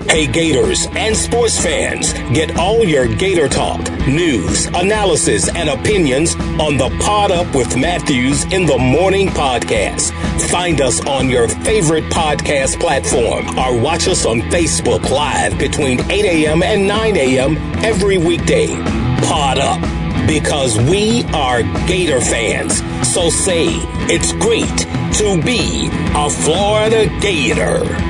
Hey Gators and sports fans, get all your Gator talk, news, analysis, and opinions on the Pod Up with Matthews in the Morning podcast. Find us on your favorite podcast platform or watch us on Facebook Live between 8 a.m. and 9 a.m. every weekday. Pod Up, because we are Gator fans. So say it's great to be a Florida Gator.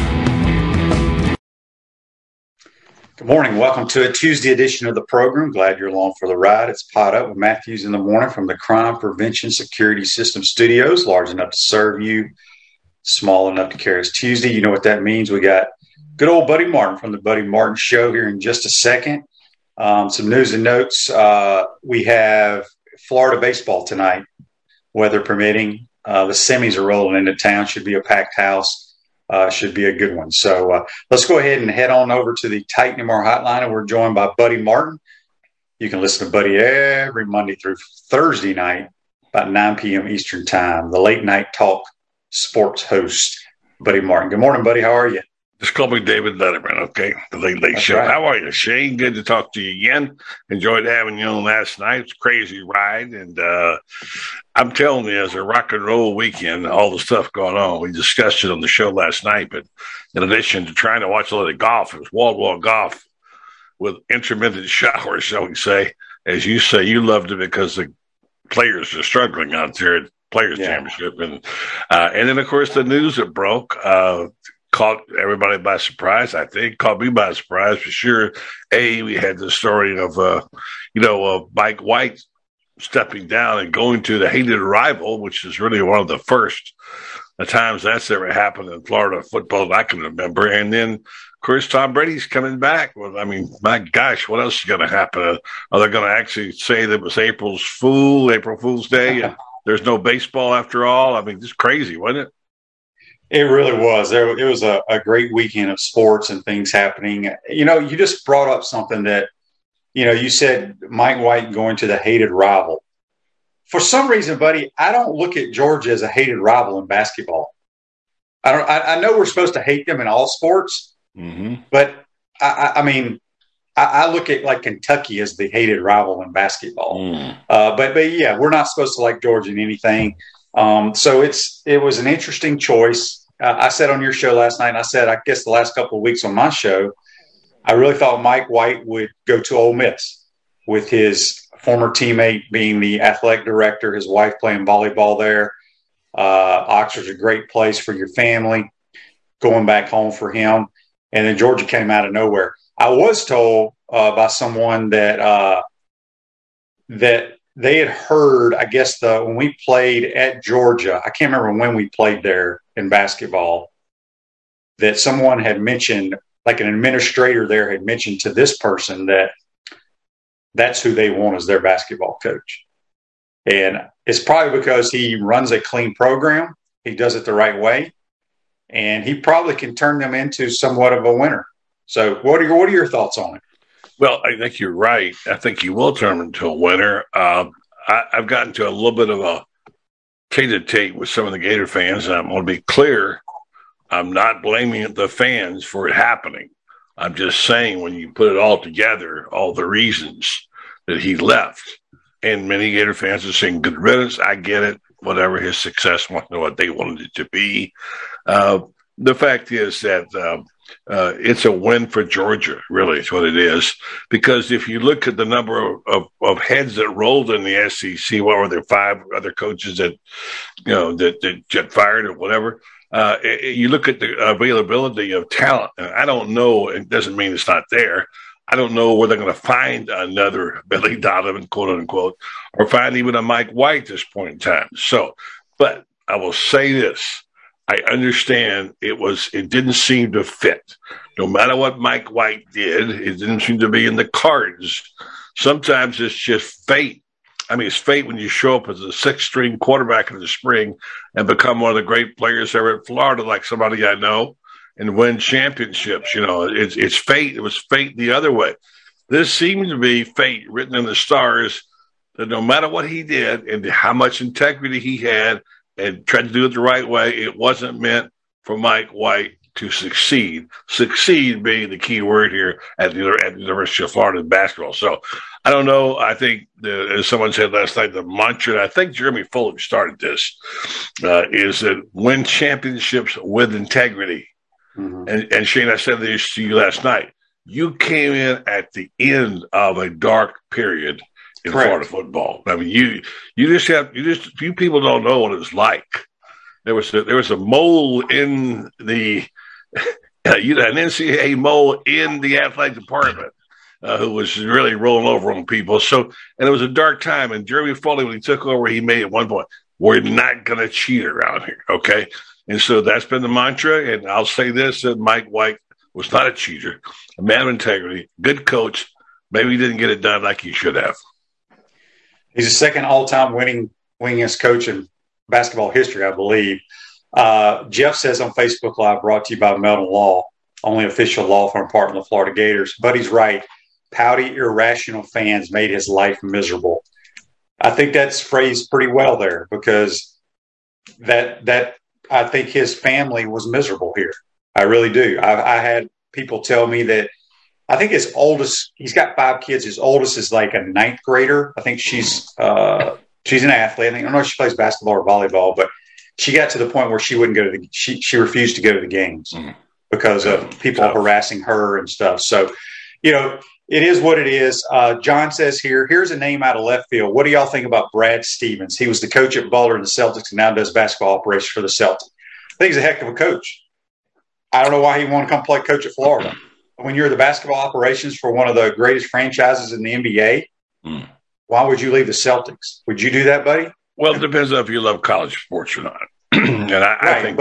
Good morning. Welcome to a Tuesday edition of the program. Glad you're along for the ride. It's Pod Up with Matthews in the morning from the Crime Prevention Security System Studios, large enough to serve you, small enough to carry us. Tuesday, you know what that means. We got good old Buddy Martin from the Buddy Martin Show here in just a second. Some news and notes. We have Florida baseball tonight, weather permitting. The semis are rolling into town. Should be a packed house. Should be a good one. So let's go ahead and head on over to the Titan MR hotline. And we're joined by Buddy Martin. You can listen to Buddy every Monday through Thursday night, about 9 p.m. Eastern time. The late night talk sports host, Buddy Martin. Good morning, Buddy. How are you? Just call me David Letterman, okay? The Late Show. Right. How are you, Shane? Good to talk to you again. Enjoyed having you on last night. It's a crazy ride. And I'm telling you, as a rock and roll weekend, all the stuff going on. We discussed it on the show last night. But in addition to trying to watch a lot of golf, it was wall-to-wall golf with intermittent showers, shall we say. As you say, you loved it because the players are struggling out there at Players' Championship. And then, of course, the news that broke caught everybody by surprise, I think. Caught me by surprise for sure. We had the story of, Mike White stepping down and going to the hated rival, which is really one of the first times that's ever happened in Florida football that I can remember. And then, of course, Tom Brady's coming back. Well, I mean, my gosh, what else is going to happen? Are they going to actually say that it was April Fool's Day, and there's no baseball after all? I mean, just crazy, wasn't it? It really was. It was a great weekend of sports and things happening. You know, you just brought up something that, you said Mike White going to the hated rival. For some reason, Buddy, I don't look at Georgia as a hated rival in basketball. I know we're supposed to hate them in all sports, but I look at like Kentucky as the hated rival in basketball. But yeah, we're not supposed to like Georgia in anything. So it was an interesting choice. I said on your show last night, and I said, I guess the last couple of weeks on my show, I really thought Mike White would go to Ole Miss with his former teammate being the athletic director, his wife playing volleyball there. Oxford's a great place for your family, going back home for him. And then Georgia came out of nowhere. I was told by someone that they had heard, I guess, when we played at Georgia, I can't remember when we played there in basketball, that someone had mentioned, like an administrator there had mentioned to this person that that's who they want as their basketball coach. And it's probably because he runs a clean program. He does it the right way. And he probably can turn them into somewhat of a winner. So what are your thoughts on it? Well, I think you're right. I think he will turn into a winner. I've gotten to a little bit of a tete-a-tete with some of the Gator fans, and I'm going to be clear. I'm not blaming the fans for it happening. I'm just saying when you put it all together, all the reasons that he left, and many Gator fans are saying good riddance. I get it. Whatever his success was, what they wanted it to be. The fact is that it's a win for Georgia, really, is what it is. Because if you look at the number of heads that rolled in the SEC, what were there, 5 other coaches that get fired or whatever? You look at the availability of talent. I don't know. It doesn't mean it's not there. I don't know where they're going to find another Billy Donovan, quote unquote, or find even a Mike White at this point in time. So, but I will say this. I understand it didn't seem to fit. No matter what Mike White did, it didn't seem to be in the cards. Sometimes it's just fate. I mean, it's fate when you show up as a 6th-string quarterback in the spring and become one of the great players ever at Florida, like somebody I know, and win championships. It's fate. It was fate the other way. This seemed to be fate written in the stars that no matter what he did and how much integrity he had and tried to do it the right way, it wasn't meant for Mike White to succeed. Succeed being the key word here at the University of Florida in basketball. So I don't know. I think, as someone said last night, the mantra, and I think Jeremy Fuller started this, is that win championships with integrity. Mm-hmm. And Shane, I said this to you last night. You came in at the end of a dark period in Correct. Florida football. I mean, you people don't know what it was like. There was a mole in the an NCAA mole in the athletic department who was really rolling over on people. So, and it was a dark time. And Jeremy Foley, when he took over, he made at one point, "We're not going to cheat around here." Okay. And so that's been the mantra. And I'll say this, that Mike White was not a cheater, a man of integrity, good coach. Maybe he didn't get it done like he should have. He's the second all-time winningest coach in basketball history, I believe. Jeff says on Facebook Live, brought to you by Meldon Law, only official law firm partner of the Florida Gators. But he's right. Pouty, irrational fans made his life miserable. I think that's phrased pretty well there, because that I think his family was miserable here. I really do. I had people tell me that I think his oldest, he's got 5 kids. His oldest is like a 9th grader. I think she's an athlete. I don't know if she plays basketball or volleyball, but she got to the point where she wouldn't go to she refused to go to the games because of people harassing her and stuff. So, it is what it is. John says here's a name out of left field. What do y'all think about Brad Stevens? He was the coach at Boulder and the Celtics and now does basketball operations for the Celtics. I think he's a heck of a coach. I don't know why he wanted to come play coach at Florida. When you're the basketball operations for one of the greatest franchises in the NBA, why would you leave the Celtics? Would you do that, buddy? Well, it depends on if you love college sports or not. And I think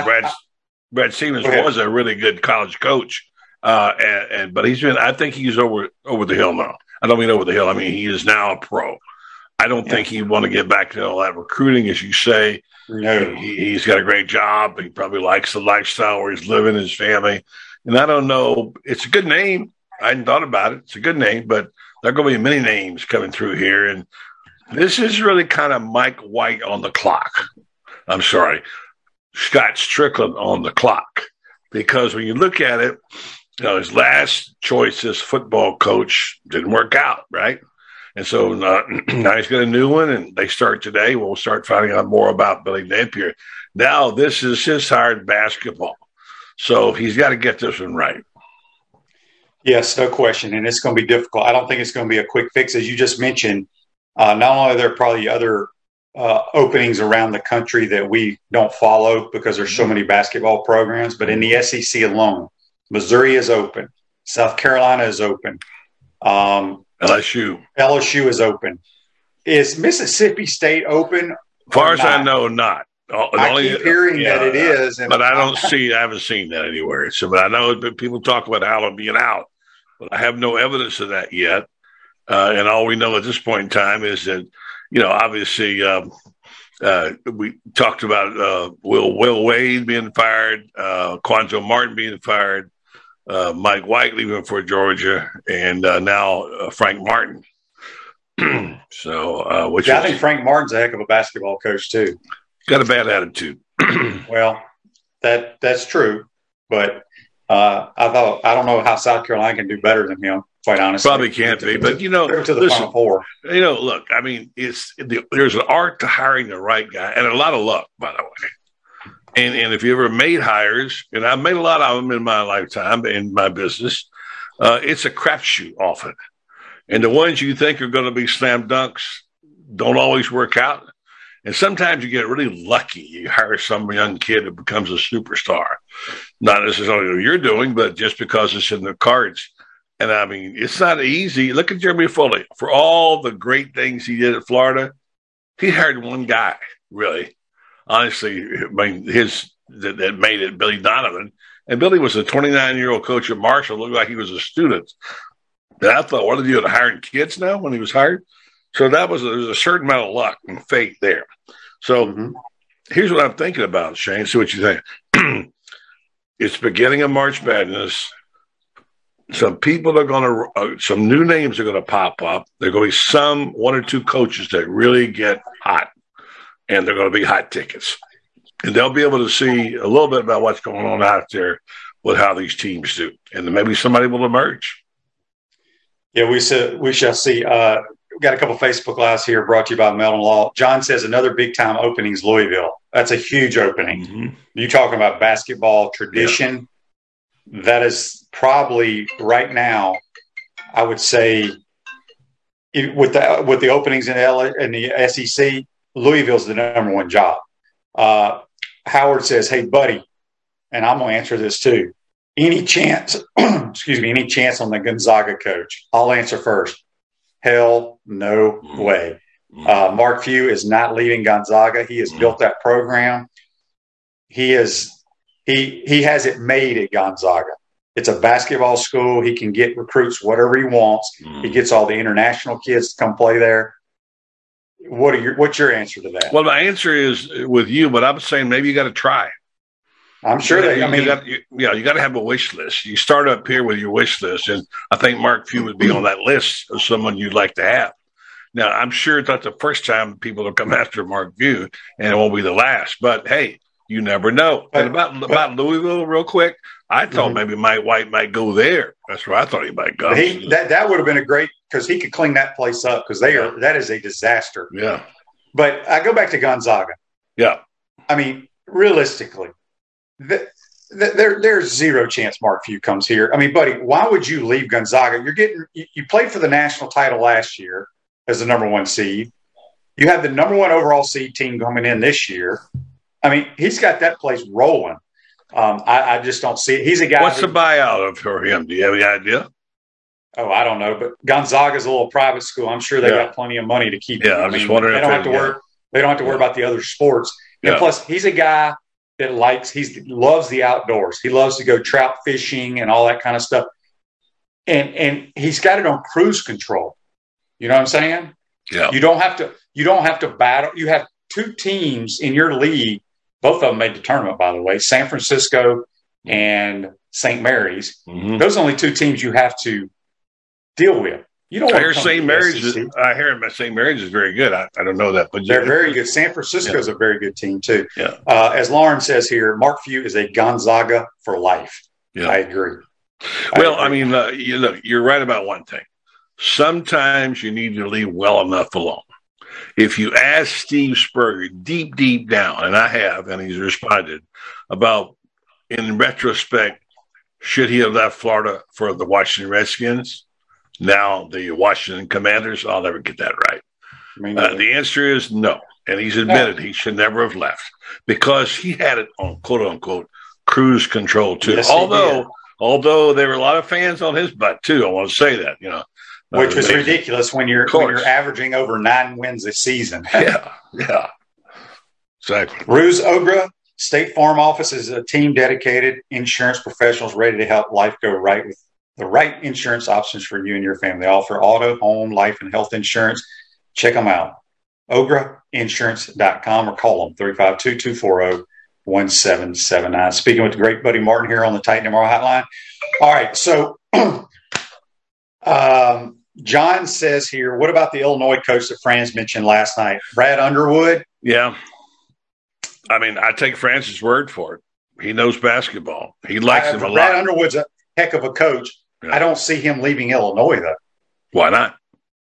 Brad Stevens was a really good college coach. But I think he's over the hill now. I don't mean over the hill. I mean, he is now a pro. I don't think he'd want to get back to all that recruiting, as you say. No. He's got a great job. He probably likes the lifestyle where he's living, his family. And I don't know. It's a good name. I hadn't thought about it. It's a good name, but there are going to be many names coming through here. And this is really kind of Mike White on the clock. I'm sorry, Scott Strickland on the clock. Because when you look at it, his last choice as football coach didn't work out, right? And so now he's got a new one, and they start today. We'll start finding out more about Billy Napier. Now this is his hard basketball. So he's got to get this one right. Yes, no question. And it's going to be difficult. I don't think it's going to be a quick fix. As you just mentioned, not only are there probably other openings around the country that we don't follow because there's so many basketball programs, but in the SEC alone, Missouri is open. South Carolina is open. LSU is open. Is Mississippi State open? As far as I know, not. I keep hearing that it is. But I haven't seen that anywhere. So, but I know that people talk about Allen being out, but I have no evidence of that yet. And all we know at this point in time is that, obviously we talked about Will Wade being fired, Quanzo Martin being fired, Mike White leaving for Georgia, and now Frank Martin. So, I think Frank Martin's a heck of a basketball coach too. Got a bad attitude. Well, that's true, but I don't know how South Carolina can do better than him. Quite honestly, probably can't be. But to the Final Four. Look, I mean, there's an art to hiring the right guy, and a lot of luck, by the way. And if you ever made hires, and I've made a lot of them in my lifetime in my business, it's a crapshoot often. And the ones you think are going to be slam dunks don't always work out. And sometimes you get really lucky. You hire some young kid who becomes a superstar. Not necessarily what you're doing, but just because it's in the cards. And, I mean, it's not easy. Look at Jeremy Foley. For all the great things he did at Florida, he hired one guy, really. Honestly, I mean, that made it Billy Donovan. And Billy was a 29-year-old coach at Marshall. Looked like he was a student. And I thought, what are you doing, hiring kids now when he was hired? So there was a certain amount of luck and fate there. So here's what I'm thinking about, Shane. See what you think. It's beginning of March Madness. Some people are going to, some new names are going to pop up. There are going to be one or two coaches that really get hot, and they're going to be hot tickets. and they'll be able to see a little bit about what's going on out there with how these teams do, and then maybe somebody will emerge. Yeah, we shall see. We've got a couple Facebook Lives here brought to you by Melton Law. John says another big-time opening is Louisville. That's a huge opening. Mm-hmm. You talking about basketball tradition? Yeah. That is probably right now, I would say, with the openings in the SEC, Louisville's the number one job. Howard says, "Hey, buddy," and I'm going to answer this too. Any chance, any chance on the Gonzaga coach? I'll answer first. Hell, no way. Mark Few is not leaving Gonzaga. He has built that program. He has it made at Gonzaga. It's a basketball school. He can get recruits whatever he wants. He gets all the international kids to come play there. What's your answer to that? Well, my answer is with you, but I'm saying maybe you got to try. I'm sure you got to have a wish list. You start up here with your wish list, and I think Mark Few would be on that list of someone you'd like to have. Now, I'm sure it's not the first time people will come after Mark Few, and it won't be the last. But hey, you never know. And about Louisville, real quick, I thought maybe Mike White might go there. That's where I thought he might go. That would have been a great, because he could clean that place up, because that is a disaster. Yeah. But I go back to Gonzaga. Yeah. I mean, realistically, there's zero chance Mark Few comes here. I mean, buddy, why would you leave Gonzaga? You played for the national title last year as the number one seed. You have the number one overall seed team coming in this year. I mean, he's got that place rolling. I just don't see it. He's a guy. What's the buyout for him? Do you have any idea? Oh, I don't know. But Gonzaga's a little private school. I'm sure they got plenty of money to keep him. I'm just wondering. They don't have to worry about the other sports. And plus, he's a guy that loves the outdoors. He loves to go trout fishing and all that kind of stuff. And he's got it on cruise control. You know what I'm saying? Yeah. You don't have to battle. You have two teams in your league. Both of them made the tournament, by the way, San Francisco and St. Mary's. Mm-hmm. Those are only two teams you have to deal with. You don't. I hear St. Mary's. I hear St. Mary's is very good. I don't know that, but they're very good. San Francisco is a very good team too. Yeah. As Lauren says here, Mark Few is a Gonzaga for life. Yeah. I agree. I mean, you're right about one thing. Sometimes you need to leave well enough alone. If you ask Steve Spurrier deep down, and I have, and he's responded about, in retrospect, should he have left Florida for the Washington Redskins? Now the Washington Commanders? I'll never get that right. The answer is no. And he's admitted he should never have left because he had it on quote unquote cruise control too. Yes, although there were a lot of fans on his butt too. I want to say that, which was ridiculous when you're averaging over 9 wins a season. Yeah. Exactly. Ruse Ogra, State Farm Office is a team dedicated insurance professionals ready to help life go right with the right insurance options for you and your family. They offer auto, home, life, and health insurance. Check them out. OgraInsurance.com or call them 352-240-1779. Speaking with the great Buddy Martin here on the Titan MRO Hotline. All right, so John says here, what about the Illinois coach that Franz mentioned last night? Brad Underwood? Yeah. I mean, I take Franz's word for it. He knows basketball. He likes him a lot. Brad Underwood's a heck of a coach. Yeah. I don't see him leaving Illinois, though. Why not?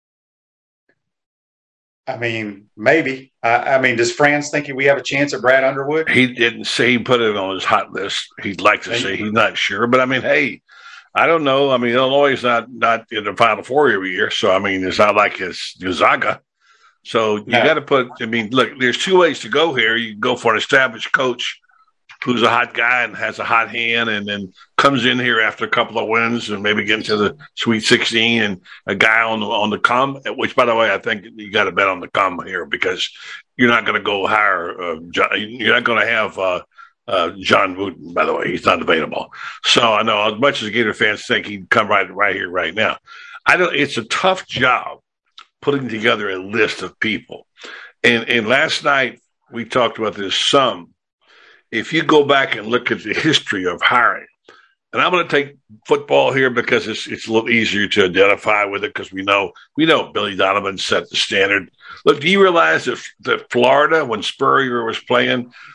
I mean, maybe. Does Franz think we have a chance at Brad Underwood? He didn't say he put it on his hot list. He'd like to say he's not sure. But, I mean, hey, I don't know. I mean, Illinois is not in the Final Four every year. So, I mean, it's not like it's Gonzaga. So, you got to look, there's two ways to go here. You can go for an established coach who's a hot guy and has a hot hand and then comes in here after a couple of wins and maybe get into the Sweet 16 and a guy on the come, which, by the way, I think you got to bet on the come here because you're not going to go hire you're not going to have John Wooten, by the way. He's not available. So I know as much as Gator fans think he'd come right here, right now. It's a tough job putting together a list of people. And last night we talked about this some. If you go back and look at the history of hiring, and I'm going to take football here because it's a little easier to identify with it because we know Billy Donovan set the standard. Look, do you realize that Florida, when Spurrier was playing,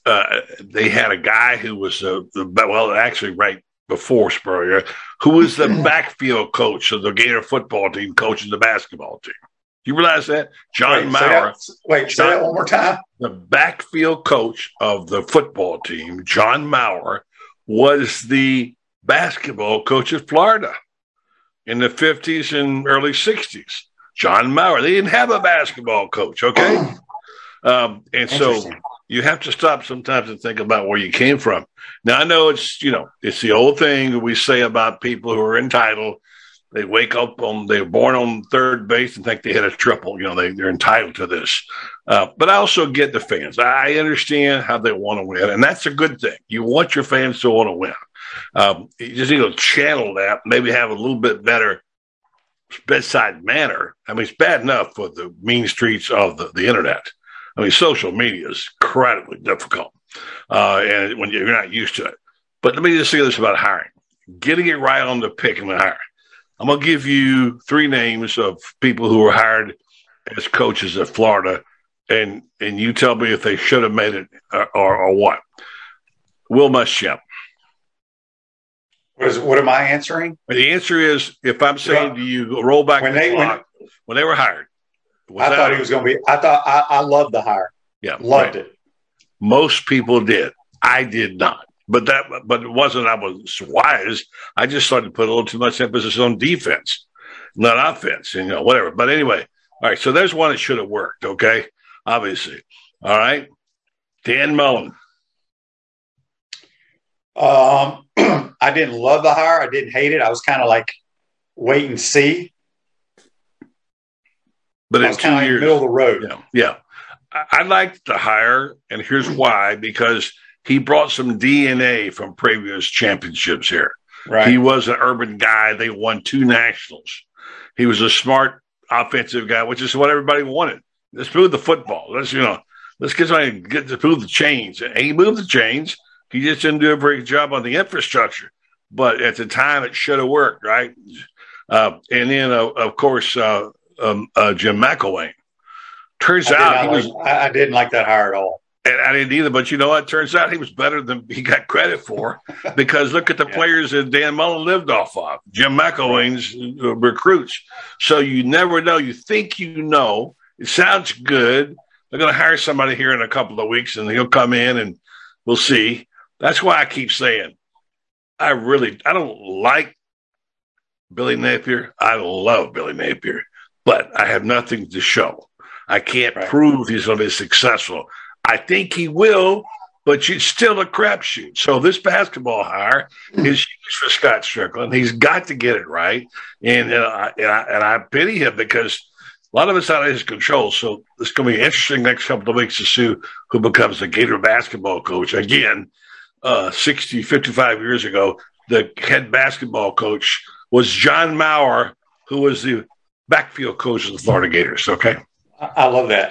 they had a guy who was actually right before Spurrier, who was the backfield coach of the Gator football team, coaching the basketball team. Do you realize that? John Maurer. Say that one more time. The backfield coach of the football team, John Maurer, was the basketball coach of Florida in the 50s and early 60s. John Maurer. They didn't have a basketball coach, okay? And so you have to stop sometimes and think about where you came from. Now, I know it's the old thing that we say about people who are entitled. They wake up they're born on third base and think they hit a triple. They're entitled to this. But I also get the fans. I understand how they want to win, and that's a good thing. You want your fans to want to win. You just need to channel that, maybe have a little bit better bedside manner. I mean, it's bad enough for the mean streets of the internet. I mean, social media is incredibly difficult, and when you're not used to it. But let me just say this about hiring. Getting it right on the pick and the hire. I'm going to give you 3 names of people who were hired as coaches at Florida, and you tell me if they should have made it or what. Will Muschamp. What am I answering? The answer is, if I'm saying to you, roll back when they were hired. I thought he was going to be. I loved the hire. Yeah, loved it. Most people did. I did not. But it wasn't I was wise. I just started to put a little too much emphasis on defense, not offense, whatever. But anyway, all right. So there's one that should have worked. Okay, obviously. All right, Dan Mullen. I didn't love the hire. I didn't hate it. I was kind of like wait and see. But in 2 years, middle of the road. Yeah. I liked the hire, and here's why: because he brought some DNA from previous championships here. Right. He was an urban guy. They won 2 nationals. He was a smart offensive guy, which is what everybody wanted. Let's move the football. Let's get somebody to move the chains. And he moved the chains. He just didn't do a very good job on the infrastructure. But at the time, it should have worked, right? And then, of course, Jim McElwain. Turns out I didn't like that hire at all. And I didn't either, but you know what? Turns out he was better than he got credit for, because look at the players that Dan Mullen lived off of, Jim McElwain's recruits. So you never know. You think you know. It sounds good. They're going to hire somebody here in a couple of weeks, and he'll come in, and we'll see. That's why I keep saying I don't like Billy Napier. I love Billy Napier, but I have nothing to show. I can't prove he's going to be successful. I think he will, but it's still a crapshoot. So this basketball hire is huge for Scott Strickland. He's got to get it right, and I pity him, because a lot of it's out of his control. So it's going to be interesting next couple of weeks to see who becomes the Gator basketball coach. Again, 55 years ago, the head basketball coach was John Maurer, who was the backfield coach of the Florida Gators. Okay, I love that.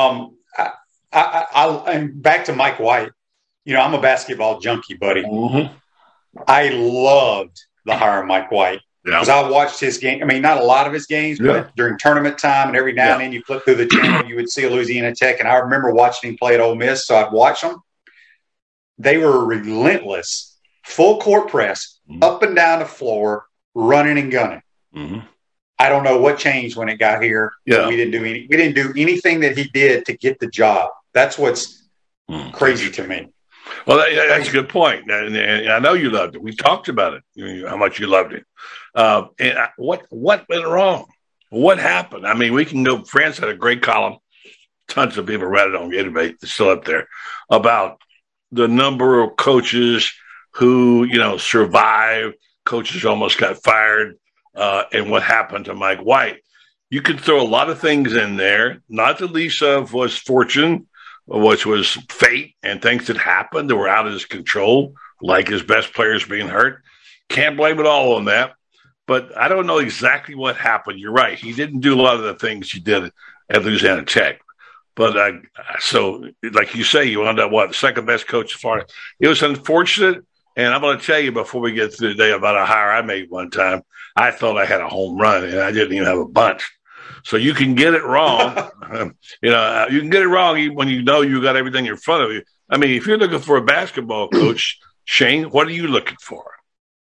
And back to Mike White. I'm a basketball junkie, buddy. Mm-hmm. I loved the hire of Mike White, because I watched his game. I mean, not a lot of his games, but during tournament time, and every now and then you flip through the channel, you would see a Louisiana Tech. And I remember watching him play at Ole Miss, so I'd watch them. They were relentless, full court press, up and down the floor, running and gunning. Mm-hmm. I don't know what changed when it got here. Yeah. We didn't do anything that he did to get the job. That's what's crazy to me. Well, that's a good point. And I know you loved it. We talked about it, how much you loved it. What went wrong? What happened? I mean, we can go. France had a great column. Tons of people read it on Gatorade. It's still up there, about the number of coaches who, survived. Coaches almost got fired. And what happened to Mike White. You could throw a lot of things in there, not the least of was fortune, which was fate and things that happened that were out of his control, like his best players being hurt. Can't blame it all on that. But I don't know exactly what happened. You're right. He didn't do a lot of the things he did at Louisiana Tech. But so, like you say, you wound up, the second best coach so far. It was unfortunate. And I'm going to tell you before we get through today about a hire I made one time. I thought I had a home run, and I didn't even have a bunch. So you can get it wrong. You can get it wrong even when you know you got everything in front of you. I mean, if you're looking for a basketball coach, Shane, what are you looking for?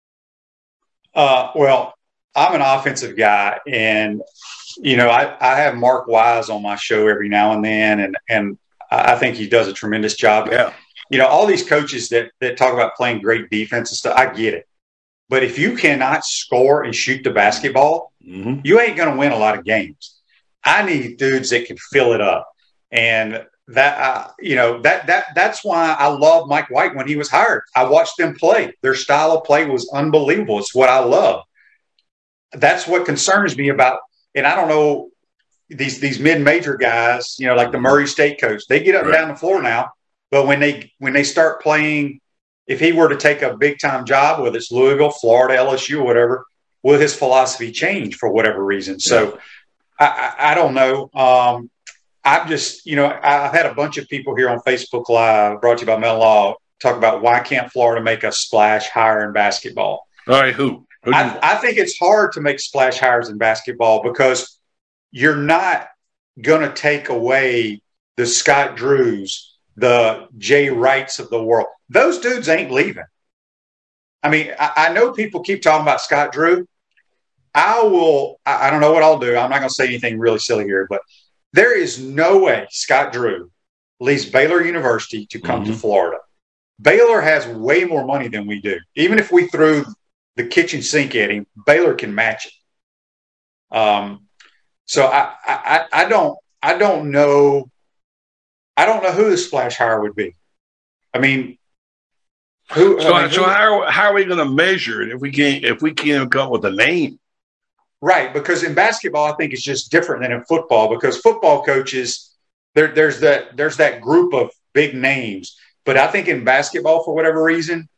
Well, I'm an offensive guy, and I have Mark Wise on my show every now and then, and I think he does a tremendous job. Yeah. All these coaches that talk about playing great defense and stuff, I get it. But if you cannot score and shoot the basketball, you ain't going to win a lot of games. I need dudes that can fill it up, and that's why I love Mike White when he was hired. I watched them play. Their style of play was unbelievable. It's what I love. That's what concerns me about. And I don't know these mid-major guys, like the Murray State coach. They get up and down the floor now, but when they start playing, if he were to take a big-time job, whether it's Louisville, Florida, LSU, or whatever, will his philosophy change for whatever reason? So I don't know. I'm just, I've had a bunch of people here on Facebook Live, brought to you by Mel Law, talk about why can't Florida make a splash hire in basketball? All right, who? I think it's hard to make splash hires in basketball because you're not going to take away the Scott Drews, the Jay Wrights of the world. Those dudes ain't leaving. I mean, I know people keep talking about Scott Drew. I don't know what I'll do. I'm not going to say anything really silly here, but there is no way Scott Drew leaves Baylor University to come to Florida. Baylor has way more money than we do. Even if we threw the kitchen sink at him, Baylor can match it. So I don't know. I don't know who the splash hire would be. I mean, how are we going to measure it if we can't come up with a name? Right, because in basketball, I think it's just different than in football. Because football coaches, there's that group of big names, but I think in basketball, for whatever reason,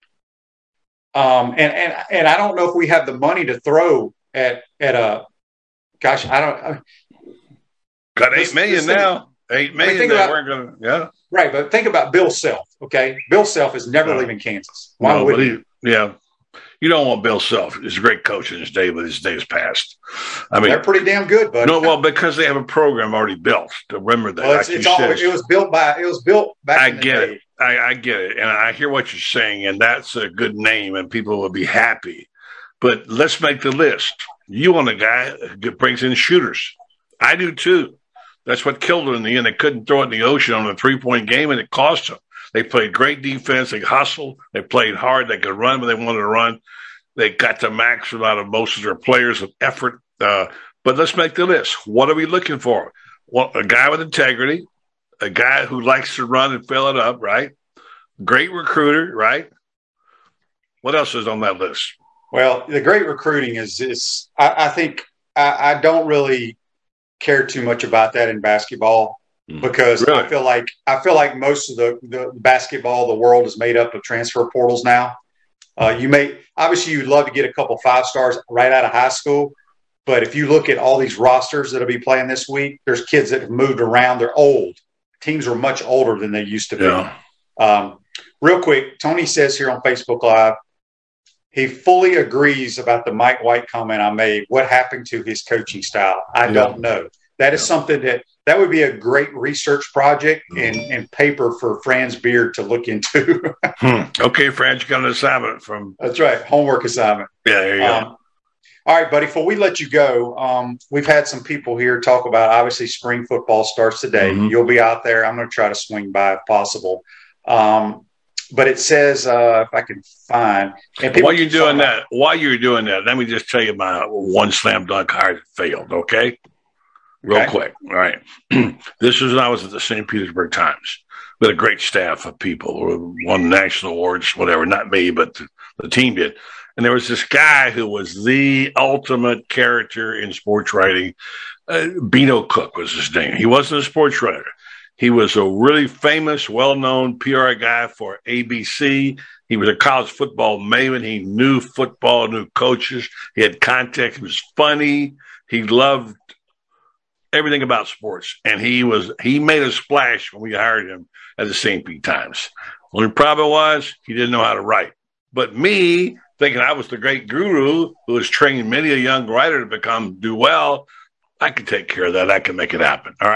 and I don't know if we have the money to throw at a. Gosh, I don't. Got $8 million now. $8 million. We're going to, yeah. Right, but think about Bill Self. Okay, Bill Self is never leaving Kansas. Why would he? Yeah. You don't want Bill Self. He's a great coach in his day, but his day is past. I mean, they're pretty damn good, buddy. No, well, because they have a program already built. To remember that. Well, it was built back in the day. I get it, and I hear what you're saying, and that's a good name, and people will be happy. But let's make the list. You want a guy who brings in shooters. I do too. That's what killed them in the end. They couldn't throw it in the ocean on a 3-point game, and it cost them. They played great defense. They hustled. They played hard. They could run when they wanted to run. They got the maximum out of most of their players of effort. But let's make the list. What are we looking for? Well, a guy with integrity, a guy who likes to run and fill it up, right? Great recruiter, right? What else is on that list? Well, the great recruiting is I think I don't really care too much about that in basketball. Because really? I feel like most of the basketball, the world is made up of transfer portals now. You'd love to get a couple 5-stars right out of high school, but if you look at all these rosters that'll be playing this week, there's kids that have moved around. They're old. Teams are much older than they used to be. Yeah. Real quick, Tony says here on Facebook Live, he fully agrees about the Mike White comment I made. What happened to his coaching style? I don't know. That is something that would be a great research project and paper for Franz Beard to look into. Okay, Franz, you got an assignment from. That's right, homework assignment. Yeah, there you go. All right, buddy. Before we let you go, we've had some people here talk about obviously spring football starts today. You'll be out there. I'm going to try to swing by if possible. But it says if I can find. While you're doing that, let me just tell you my one slam dunk hire that failed. Okay. Real quick. All right. This was when I was at the St. Petersburg Times with a great staff of people who won national awards, whatever, not me, but the team did. And there was this guy who was the ultimate character in sports writing. Beano Cook was his name. He wasn't a sports writer. He was a really famous, well-known PR guy for ABC. He was a college football maven. He knew football, knew coaches. He had context. He was funny. He loved everything about sports. And he made a splash when we hired him at the St. Pete Times. Only problem was he didn't know how to write. But me, thinking I was the great guru who has trained many a young writer to do well, I can take care of that. I can make it happen. All right.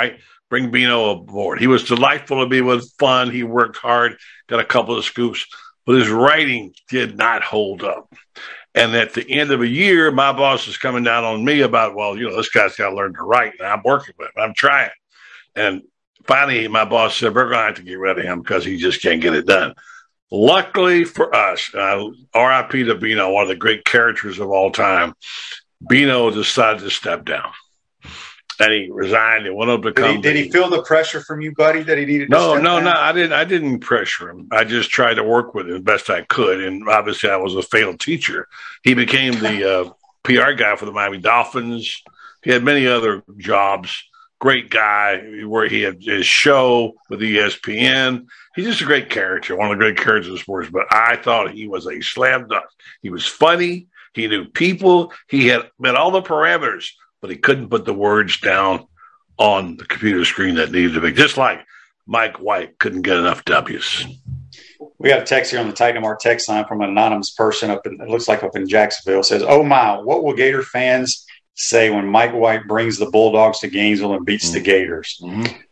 bring Bino aboard. He was delightful to be with, fun. He worked hard, got a couple of scoops, but his writing did not hold up. And at the end of a year, my boss is coming down on me about, well, this guy's got to learn to write, and I'm working with him. I'm trying. And finally, my boss said, we're going to have to get rid of him because he just can't get it done. Luckily for us, R.I.P. to Bino, one of the great characters of all time, Bino decided to step down. And he resigned and went up to come. Did he feel the pressure from you, buddy, that he needed to step down? No, I didn't pressure him. I just tried to work with him as best I could. And obviously I was a failed teacher. He became the PR guy for the Miami Dolphins. He had many other jobs. Great guy, where he had his show with ESPN. He's just a great character, one of the great characters of sports. But I thought he was a slam dunk. He was funny. He knew people. He had met all the parameters, but he couldn't put the words down on the computer screen that needed to be. Just like Mike White couldn't get enough W's. We got a text here on the Titan MR text line from an anonymous person up in Jacksonville. It says, "Oh my, what will Gator fans say when Mike White brings the Bulldogs to Gainesville and beats the Gators?"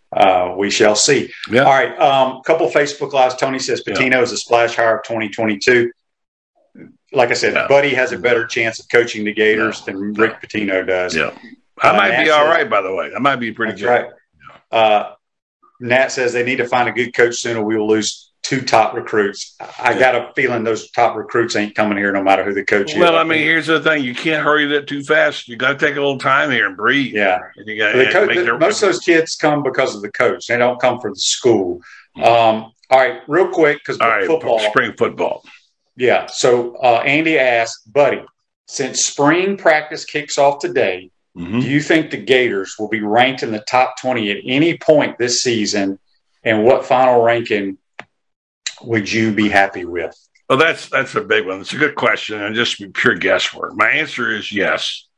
We shall see. Yeah. All right. Couple Facebook Lives. Tony says Pitino is a splash hire of 2022. Like I said, Buddy has a better chance of coaching the Gators than Rick Pitino does. Yeah. I might be all right, by the way. I might be pretty good. Right. Nat says they need to find a good coach soon or we will lose 2 top recruits. I got a feeling those top recruits ain't coming here no matter who the coach is. Well, I mean, here's the thing. You can't hurry that too fast. You got to take a little time here and breathe. Yeah. And you gotta, most of those kids come because of the coach. They don't come for the school. All right, real quick, because football. Spring football. Yeah. So Andy asked, Buddy, since spring practice kicks off today, do you think the Gators will be ranked in the top 20 at any point this season? And what final ranking would you be happy with? Well, that's a big one. It's a good question and just pure guesswork. My answer is yes.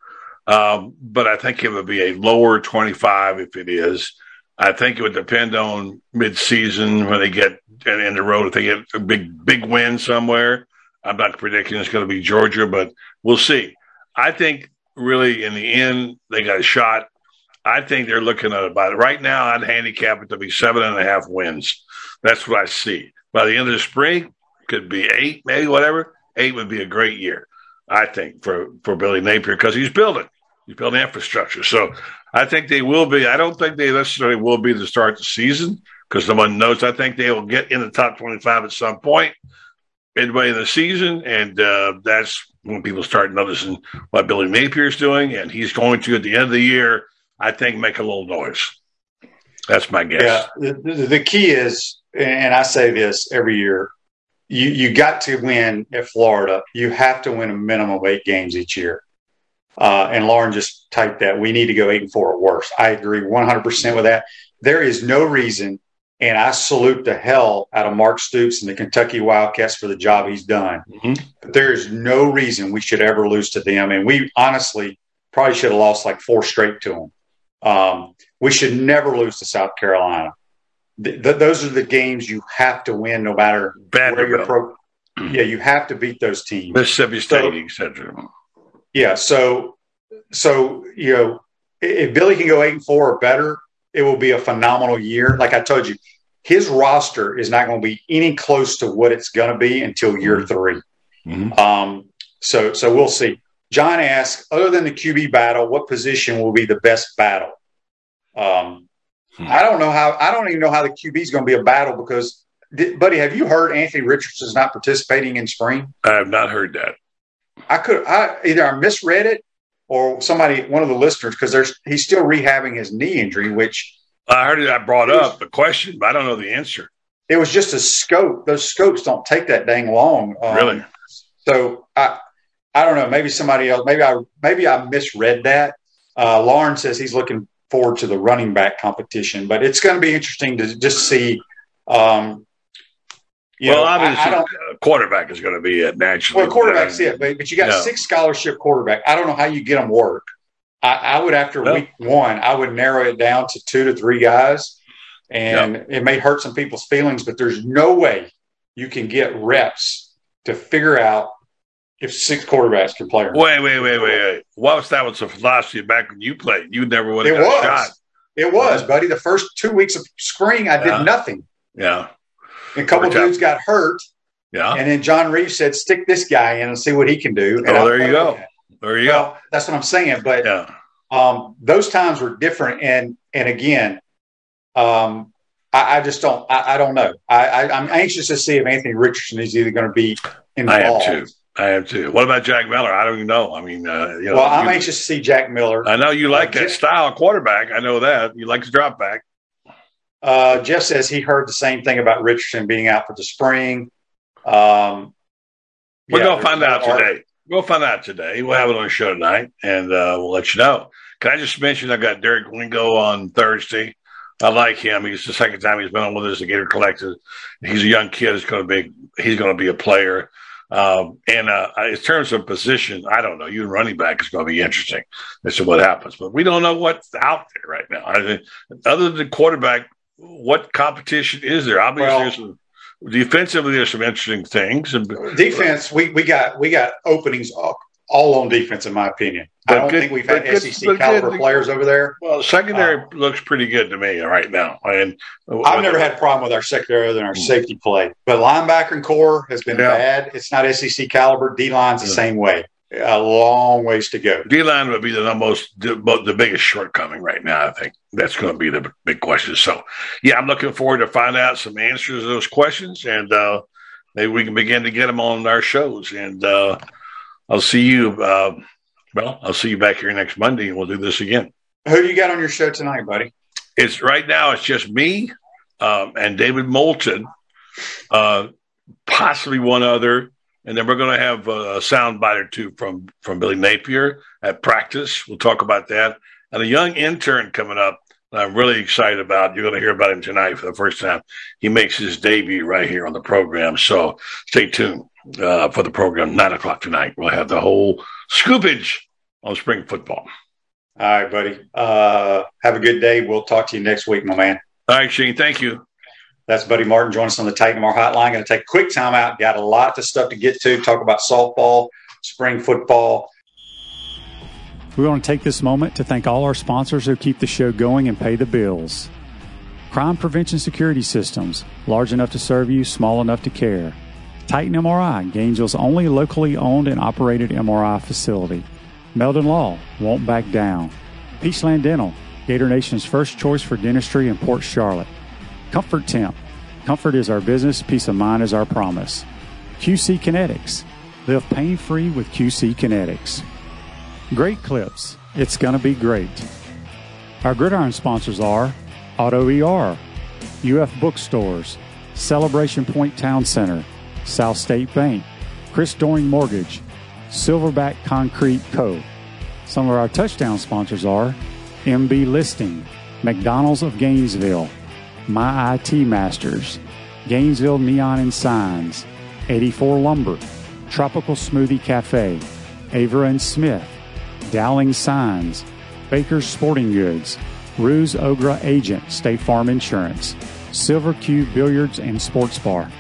But I think it would be a lower 25 if it is. I think it would depend on mid-season when they get in the road. If they get a big win somewhere, I'm not predicting it's going to be Georgia, but we'll see. I think really in the end they got a shot. I think they're looking at about right now. I'd handicap it to be 7.5 wins. That's what I see. By the end of the spring, could be 8, maybe whatever. 8 would be a great year, I think, for Billy Napier because he's building infrastructure. So I think they will be. I don't think they necessarily will be to start the season because no one knows. I think they will get in the top 25 at some point midway in the season, and that's when people start noticing what Billy Napier is doing, and he's going to, at the end of the year, I think, make a little noise. That's my guess. Yeah, the key is, and I say this every year, you got to win at Florida. You have to win a minimum of 8 games each year. And Lauren just typed that. We need to go 8-4 or worse. I agree 100% with that. There is no reason, and I salute the hell out of Mark Stoops and the Kentucky Wildcats for the job he's done. But there is no reason we should ever lose to them. And we honestly probably should have lost like 4 straight to them. We should never lose to South Carolina. Those are the games you have to win no matter where you're Yeah, you have to beat those teams. Mississippi State, etc. Yeah, so if Billy can go 8-4 or better, it will be a phenomenal year. Like I told you, his roster is not going to be any close to what it's going to be until year 3. So we'll see. John asks, other than the QB battle, what position will be the best battle? I don't even know how the QB is going to be a battle because, buddy, have you heard Anthony Richardson is not participating in spring? I have not heard that. Either I misread it or one of the listeners, because he's still rehabbing his knee injury, which I heard it. I brought up the question, but I don't know the answer. It was just a scope. Those scopes don't take that dang long. Really? So I don't know. Maybe somebody else. Maybe I misread that. Lauren says he's looking forward to the running back competition, but it's going to be interesting to just see. Obviously, quarterback is going to be it naturally. Well, quarterback's it, but you got 6 scholarship quarterbacks. I don't know how you get them work. I would, after week 1, I would narrow it down to 2 to 3 guys, and it may hurt some people's feelings, but there's no way you can get reps to figure out if 6 quarterbacks can play or not. Wait. What was that? Was the philosophy back when you played? You never would have got a shot. It was, buddy. The first 2 weeks of spring, I did nothing. Yeah. And a couple dudes got hurt. Yeah. And then John Reeves said, stick this guy in and see what he can do. And there you go. There you go. That's what I'm saying. But those times were different. And again, I just don't – I don't know. I'm anxious to see if Anthony Richardson is either going to be involved. I am too. What about Jack Miller? I don't even know. I mean, I'm anxious to see Jack Miller. I know you like that style quarterback. I know that. You like to drop back. Jeff says he heard the same thing about Richardson being out for the spring. We're going to find out today. We'll find out today. We'll have it on the show tonight, and we'll let you know. Can I just mention I got Derek Wingo on Thursday. I like him. He's the second time he's been on with us, the Gator Collective. He's a young kid. He's going to be a player. In terms of position, I don't know. You running back is going to be interesting as to what happens, but we don't know what's out there right now. I think other than quarterback, what competition is there? Obviously, defensively, there's some interesting things. And defense, we got openings all on defense, in my opinion. I don't think we've had SEC caliber players over there. Well, secondary looks pretty good to me right now. And I've never had a problem with our secondary other than our safety play. But linebacker and core has been bad. It's not SEC caliber. D-line's the same way. A long ways to go. D-line would be the biggest shortcoming right now, I think. That's going to be the big question. So, I'm looking forward to find out some answers to those questions, and maybe we can begin to get them on our shows. And I'll see you I'll see you back here next Monday, and we'll do this again. Who do you got on your show tonight, buddy? Right now it's just me and David Moulton, possibly one other. And then we're going to have a sound bite or two from Billy Napier at practice. We'll talk about that. And a young intern coming up that I'm really excited about. You're going to hear about him tonight for the first time. He makes his debut right here on the program. So stay tuned for the program, 9 o'clock tonight. We'll have the whole scoopage on spring football. All right, buddy. Have a good day. We'll talk to you next week, my man. All right, Shane. Thank you. That's Buddy Martin. Join us on the Titan MR hotline. Going to take a quick time out. Got a lot of stuff to get to. Talk about softball, spring football. We want to take this moment to thank all our sponsors who keep the show going and pay the bills. Crime Prevention Security Systems, large enough to serve you, small enough to care. Titan MRI, Gainesville's only locally owned and operated MRI facility. Meldon Law, won't back down. Peachland Dental, Gator Nation's first choice for dentistry in Port Charlotte. Comfort Temp, comfort is our business, peace of mind is our promise. QC Kinetics, live pain-free with QC Kinetics. Great Clips, it's gonna be great. Our Gridiron sponsors are Auto ER, UF Bookstores, Celebration Point Town Center, South State Bank, Chris Doring Mortgage, Silverback Concrete Co. Some of our touchdown sponsors are MB Listing, McDonald's of Gainesville, My IT Masters, Gainesville Neon and Signs, 84 Lumber, Tropical Smoothie Cafe, Avera and Smith, Dowling Signs, Baker's Sporting Goods, Ruse Ogra Agent, State Farm Insurance, Silver Cube Billiards and Sports Bar.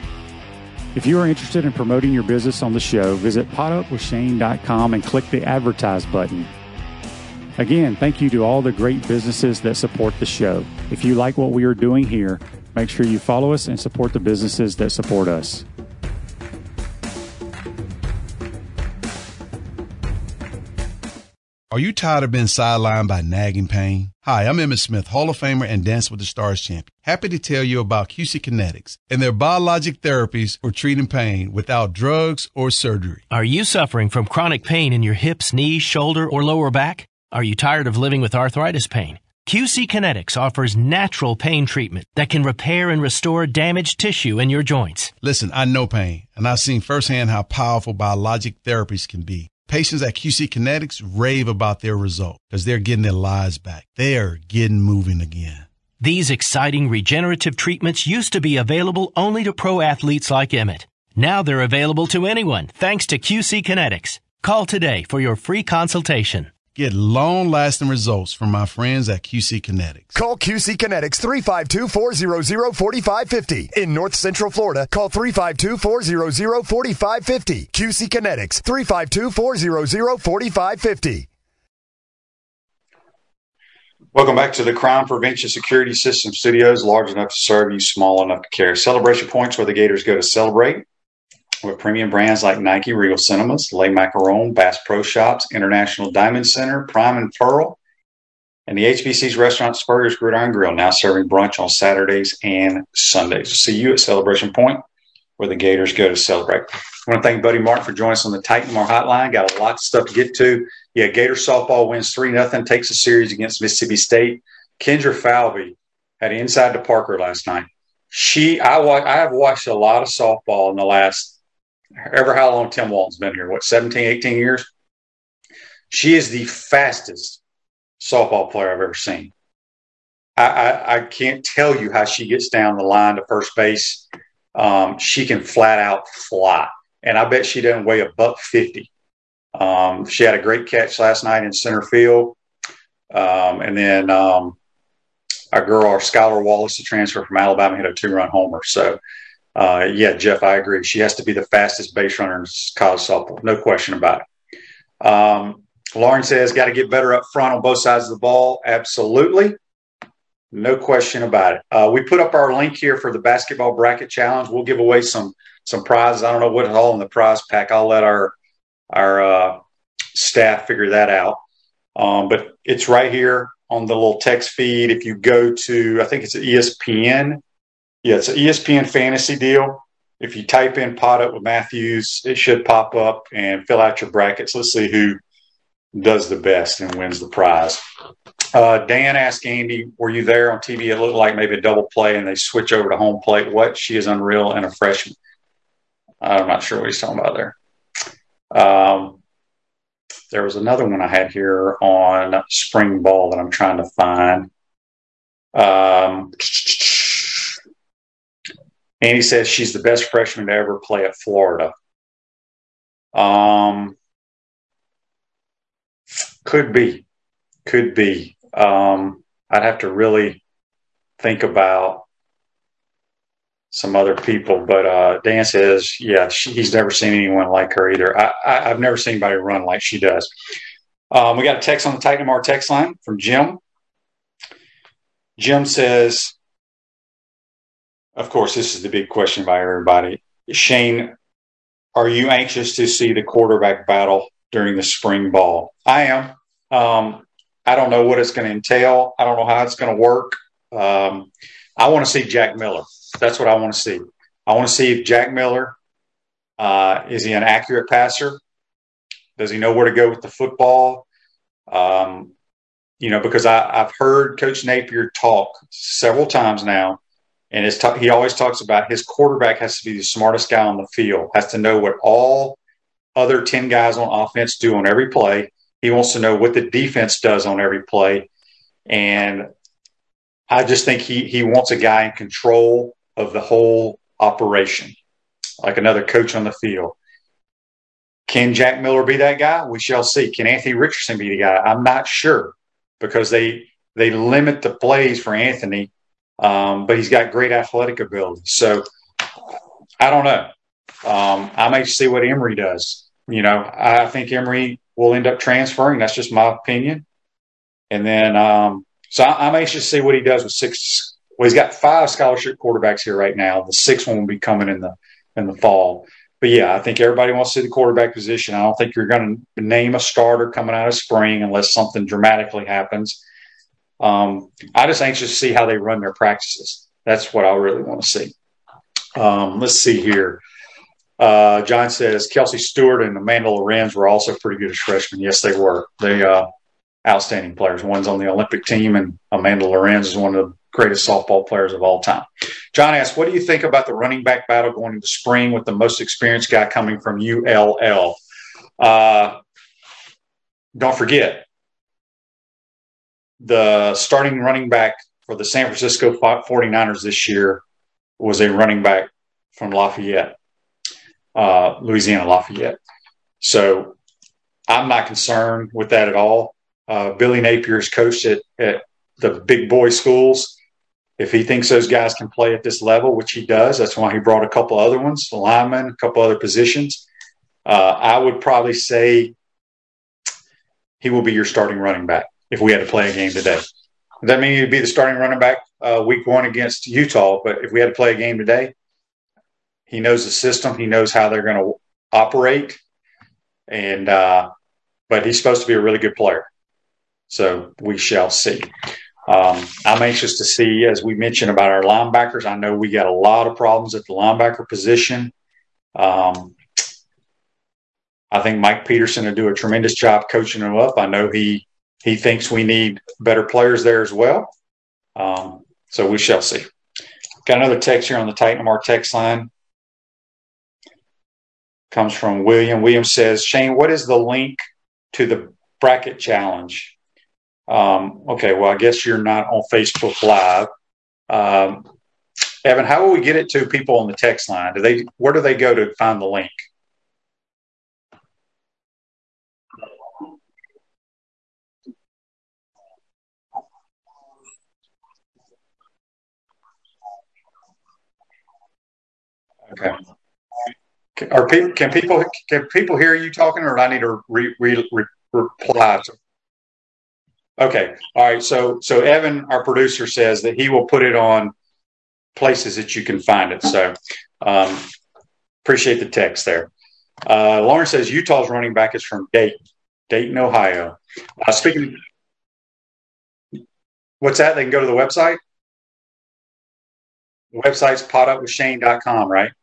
If you are interested in promoting your business on the show, visit potupwithshane.com and click the Advertise button. Again, thank you to all the great businesses that support the show. If you like what we are doing here, make sure you follow us and support the businesses that support us. Are you tired of being sidelined by nagging pain? Hi, I'm Emmitt Smith, Hall of Famer and Dance with the Stars champion. Happy to tell you about QC Kinetics and their biologic therapies for treating pain without drugs or surgery. Are you suffering from chronic pain in your hips, knees, shoulder, or lower back? Are you tired of living with arthritis pain? QC Kinetics offers natural pain treatment that can repair and restore damaged tissue in your joints. Listen, I know pain, and I've seen firsthand how powerful biologic therapies can be. Patients at QC Kinetics rave about their result because they're getting their lives back. They're getting moving again. These exciting regenerative treatments used to be available only to pro athletes like Emmitt. Now they're available to anyone thanks to QC Kinetics. Call today for your free consultation. Get long-lasting results from my friends at QC Kinetics. Call QC Kinetics 352-400-4550. In North Central Florida, call 352-400-4550. QC Kinetics 352-400-4550. Welcome back to the Crime Prevention Security System Studios, large enough to serve you, small enough to care. Celebration Point's where the Gators go to celebrate, with premium brands like Nike, Regal Cinemas, Le Macaron, Bass Pro Shops, International Diamond Center, Prime and Pearl, and the HBC's Restaurant Spurrier's Gridiron Grill, now serving brunch on Saturdays and Sundays. We'll see you at Celebration Point, where the Gators go to celebrate. I want to thank Buddy Martin for joining us on the Titanmar Hotline. Got a lot of stuff to get to. Yeah, Gator softball wins 3-0, takes a series against Mississippi State. Kendra Falvey had inside to Parker last night. I have watched a lot of softball in the last, ever how long Tim Walton's been here, 17, 18 years? She is the fastest softball player I've ever seen. I can't tell you how she gets down the line to first base. She can flat out fly. And I bet she doesn't weigh $150. She had a great catch last night in center field. And then our Skylar Wallace, the transfer from Alabama, hit a 2-run homer. So, yeah, Jeff, I agree. She has to be the fastest base runner in college softball. No question about it. Lauren says, got to get better up front on both sides of the ball. Absolutely. No question about it. We put up our link here for the basketball bracket challenge. We'll give away some prizes. I don't know what is all in the prize pack. I'll let our staff figure that out. But it's right here on the little text feed. If you go to, I think it's ESPN. Yeah, it's an ESPN fantasy deal. If you type in Pot Up with Matthews, it should pop up and fill out your brackets. Let's see who does the best and wins the prize. Dan asked Andy, were you there on TV? It looked like maybe a double play and they switch over to home plate. What? She is unreal and a freshman. I'm not sure what he's talking about there. There was another one I had here on spring ball that I'm trying to find. Andy says she's the best freshman to ever play at Florida. Could be. I'd have to really think about some other people, but Dan says, yeah, he's never seen anyone like her either. I've never seen anybody run like she does. We got a text on the Titanmar text line from Jim. Jim says, of course, this is the big question by everybody. Shane, are you anxious to see the quarterback battle during the spring ball? I am. I don't know what it's going to entail. I don't know how it's going to work. I want to see Jack Miller. That's what I want to see. I want to see if Jack Miller, is he an accurate passer? Does he know where to go with the football? Because I've heard Coach Napier talk several times now, and he always talks about his quarterback has to be the smartest guy on the field, has to know what all other 10 guys on offense do on every play. He wants to know what the defense does on every play. And I just think he wants a guy in control of the whole operation, like another coach on the field. Can Jack Miller be that guy? We shall see. Can Anthony Richardson be the guy? I'm not sure, because they limit the plays for Anthony, but he's got great athletic ability. So I don't know. I may see what Emory does. I think Emory will end up transferring. That's just my opinion. And then, so I'm anxious to see what he does with 6. Well, he's got 5 scholarship quarterbacks here right now. The 6th one will be coming in the fall. But yeah, I think everybody wants to see the quarterback position. I don't think you're going to name a starter coming out of spring unless something dramatically happens. I'm just anxious to see how they run their practices. That's what I really want to see. Let's see here. John says Kelsey Stewart and Amanda Lorenz were also pretty good as freshmen. Yes, they were. They outstanding players. One's on the Olympic team, and Amanda Lorenz is one of the greatest softball players of all time. John asks, what do you think about the running back battle going into spring with the most experienced guy coming from ULL? Don't forget, the starting running back for the San Francisco 49ers this year was a running back from Lafayette, Louisiana Lafayette. So I'm not concerned with that at all. Billy Napier's coached at the big boy schools. If he thinks those guys can play at this level, which he does, that's why he brought a couple other ones, the linemen, a couple other positions. I would probably say he will be your starting running back if we had to play a game today. Doesn't mean he'd be the starting running back week 1 against Utah, but if we had to play a game today, he knows the system. He knows how they're going to operate, and but he's supposed to be a really good player. So we shall see. I'm anxious to see, as we mentioned about our linebackers. I know we got a lot of problems at the linebacker position. I think Mike Peterson will do a tremendous job coaching them up. I know he thinks we need better players there as well. So we shall see. Got another text here on the Titan MR text line. Comes from William. William says, Shane, what is the link to the bracket challenge? Okay, well, I guess you're not on Facebook Live. Evan, how will we get it to people on the text line? Where do they go to find the link? Okay. Can people hear you talking, or do I need to reply? Okay. All right. So Evan, our producer, says that he will put it on places that you can find it. So appreciate the text there. Lauren says Utah's running back is from Dayton, Ohio. Speaking, what's that? They can go to the website. The website's potupwithshane.com, right?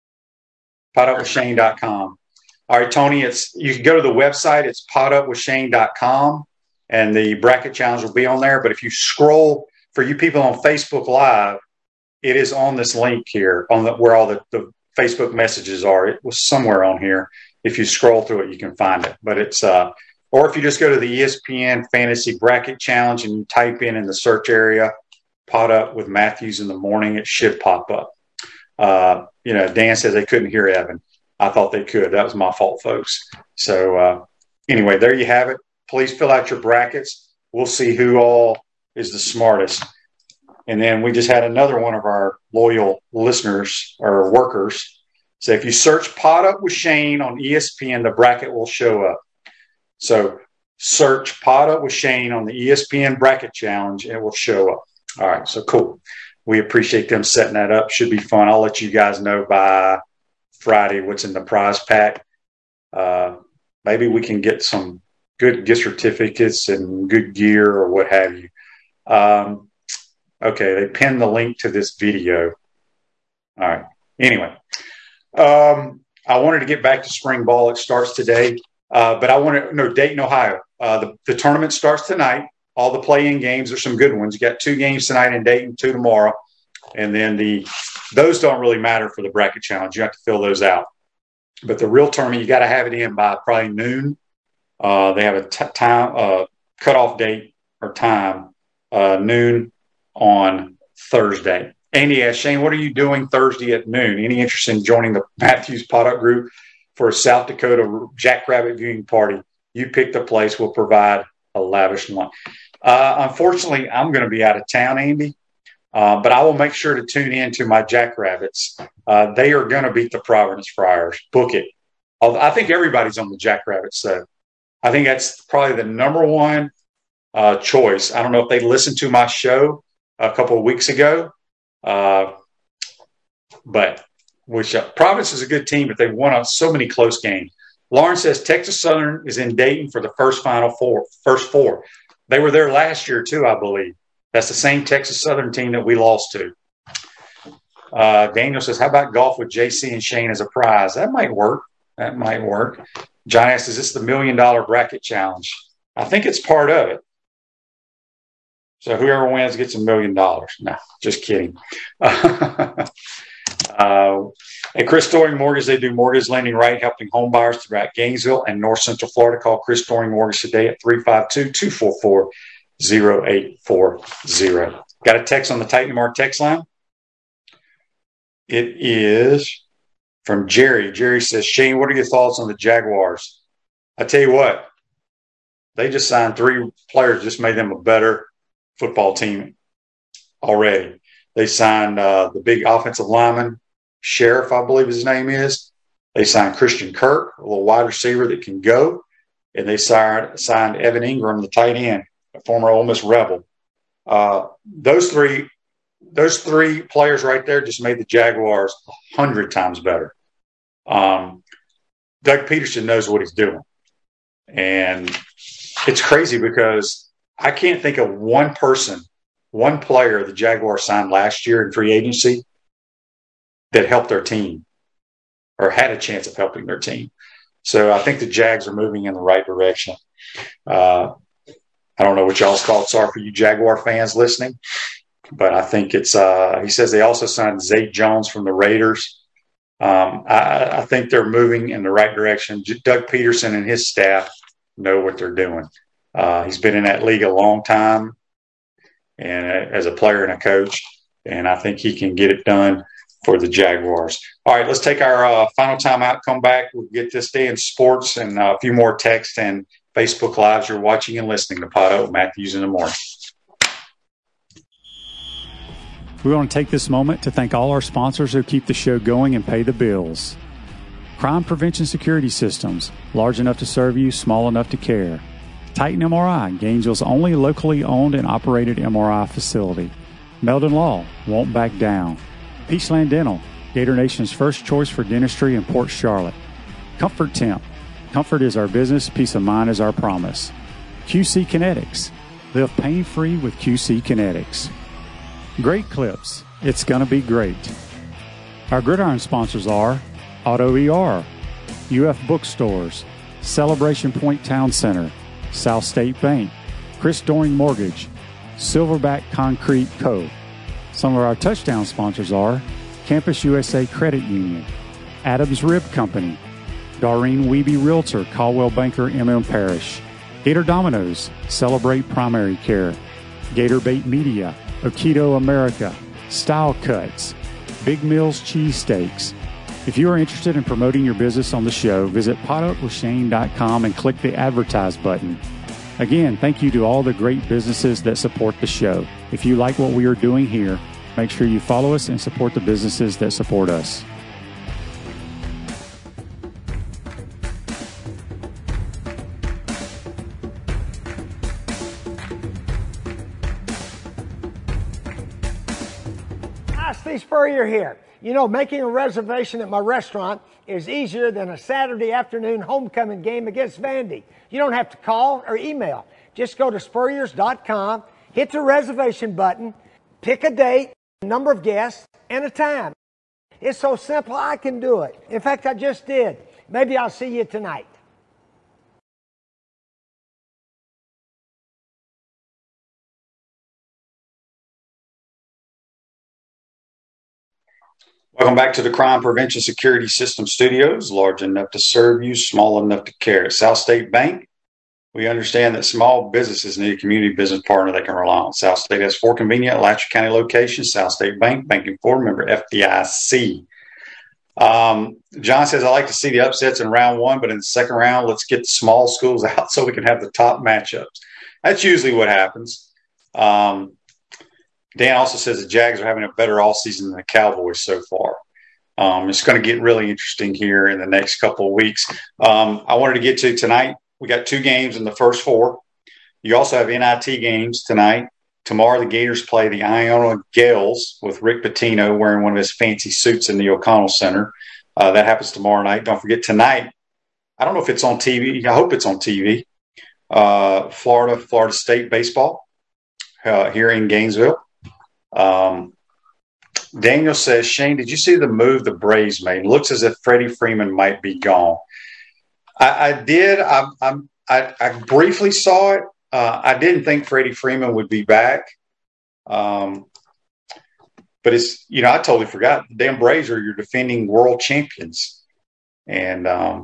potupwithshane.com. All right, Tony, you can go to the website. It's potupwithshane.com, and the bracket challenge will be on there. But if you scroll, for you people on Facebook Live, it is on this link here on where all the Facebook messages are. It was somewhere on here. If you scroll through it, you can find it. But it's or if you just go to the ESPN Fantasy Bracket Challenge and you type in the search area, Pot Up with Matthews in the morning, it should pop up. Dan says they couldn't hear Evan. I thought they could. That was my fault, folks. So anyway, there you have it. Please fill out your brackets. We'll see who all is the smartest. And then we just had another one of our loyal listeners or workers say, if you search Pot Up with Shane on ESPN, the bracket will show up. So search Pot Up with Shane on the ESPN Bracket Challenge, and it will show up. All right, so cool. We appreciate them setting that up. Should be fun. I'll let you guys know by Friday what's in the prize pack. Maybe we can get some good gift certificates and good gear or what have you. Okay, they pinned the link to this video. All right. Anyway, I wanted to get back to spring ball. It starts today, but I want to know Dayton, Ohio. The tournament starts tonight. All the play-in games, there's some good ones. You got 2 games tonight in Dayton, 2 tomorrow. And then those don't really matter for the bracket challenge. You have to fill those out. But the real tournament, you got to have it in by probably noon. They have a time cutoff date or time, noon on Thursday. Andy asked, Shane, what are you doing Thursday at noon? Any interest in joining the Matthews Pot Up group for a South Dakota Jackrabbit viewing party? You pick the place. We'll provide a lavish lunch. Unfortunately, I'm going to be out of town, Andy, but I will make sure to tune in to my Jackrabbits. They are going to beat the Providence Friars. Book it. I think everybody's on the Jackrabbits, though. I think that's probably the number one choice. I don't know if they listened to my show a couple of weeks ago, but Providence is a good team, but they've won so many close games. Lauren says Texas Southern is in Dayton for the first four. They were there last year too, I believe. That's the same Texas Southern team that we lost to. Daniel says, how about golf with JC and Shane as a prize? That might work. John asks, is this the $1 million bracket challenge? I think it's part of it. So whoever wins gets $1 million. No, just kidding. At Chris Storing Mortgage, they do mortgage lending right, helping home buyers throughout Gainesville and North Central Florida. Call Chris Storing Mortgage today at 352-244-0840. Got a text on the Titan MR text line. It is from Jerry. Jerry says, Shane, what are your thoughts on the Jaguars? I tell you what, they just signed 3 players, just made them a better football team already. They signed the big offensive lineman, Sheriff, I believe his name is. They signed Christian Kirk, a little wide receiver that can go. And they signed Evan Ingram, the tight end, a former Ole Miss Rebel. Those three players right there just made the Jaguars 100 times better. Doug Peterson knows what he's doing. And it's crazy because I can't think of one player the Jaguars signed last year in free agency that helped their team or had a chance of helping their team. So I think the Jags are moving in the right direction. I don't know what y'all's thoughts are for you Jaguar fans listening, but I think it's he says they also signed Zay Jones from the Raiders. I think they're moving in the right direction. Doug Peterson and his staff know what they're doing. He's been in that league a long time and as a player and a coach, and I think he can get it done for the Jaguars. All right, let's take our final time out, come back. We'll get this day in sports and a few more texts and Facebook Lives. You're watching and listening to Pod Up with Matthews in the Morning. We want to take this moment to thank all our sponsors who keep the show going and pay the bills. Crime Prevention Security Systems, large enough to serve you, small enough to care. Titan MRI, Gainesville's only locally owned and operated MRI facility. Meldon Law, won't back down. Peachland Dental, Gator Nation's first choice for dentistry in Port Charlotte. Comfort Temp, comfort is our business, peace of mind is our promise. QC Kinetics, live pain-free with QC Kinetics. Great Clips, it's gonna be great. Our Gridiron sponsors are Auto ER, UF Bookstores, Celebration Point Town Center, South State Bank, Chris Doring Mortgage, Silverback Concrete Co. Some of our touchdown sponsors are Campus USA Credit Union, Adams Rib Company, Doreen Wiebe Realtor, Caldwell Banker, MM Parish, Gator Dominoes, Celebrate Primary Care, Gator Bait Media, Okido America, Style Cuts, Big Mills Cheesesteaks. If you are interested in promoting your business on the show, visit potupwithshane.com and click the Advertise button. Again, thank you to all the great businesses that support the show. If you like what we are doing here, make sure you follow us and support the businesses that support us. Hi, Steve Spurrier here. You know, making a reservation at my restaurant is easier than a Saturday afternoon homecoming game against Vandy. You don't have to call or email. Just go to spurriers.com, hit the reservation button, pick a date, a number of guests, and a time. It's so simple, I can do it. In fact, I just did. Maybe I'll see you tonight. Welcome back to the Crime Prevention Security System Studios, large enough to serve you, small enough to care. At South State Bank, we understand that small businesses need a community business partner they can rely on. South State has 4 convenient Alachua County locations. South State Bank, banking for member FDIC. John says, I like to see the upsets in round 1, but in the second round, let's get the small schools out so we can have the top matchups. That's usually what happens. Dan also says the Jags are having a better offseason than the Cowboys so far. It's going to get really interesting here in the next couple of weeks. I wanted to get to tonight. We got 2 games in the first 4. You also have NIT games tonight. Tomorrow, the Gators play the Iona Gales with Rick Pitino wearing one of his fancy suits in the O'Connell Center. That happens tomorrow night. Don't forget tonight. I don't know if it's on TV. I hope it's on TV. Florida State baseball here in Gainesville. Daniel says, Shane, did you see the move the Braves made? It looks as if Freddie Freeman might be gone. I did. I briefly saw it. I didn't think Freddie Freeman would be back. But it's, I totally forgot. The damn Braves are your defending world champions. And